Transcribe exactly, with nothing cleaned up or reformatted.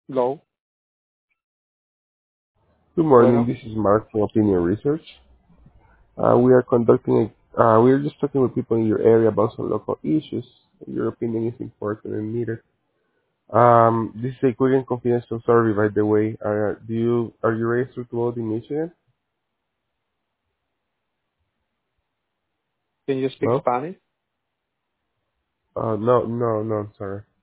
Hello. Good morning. Bueno. This is Mark from Opinion Research. Uh, we are conducting a, uh, we are just talking with people in your area about some local issues. Your opinion is important and needed. Um, this is a quick and confidential survey, by the way. Uh, do you, are you registered to vote in Michigan? Can you speak No? Spanish? Uh, no, no, no, sorry.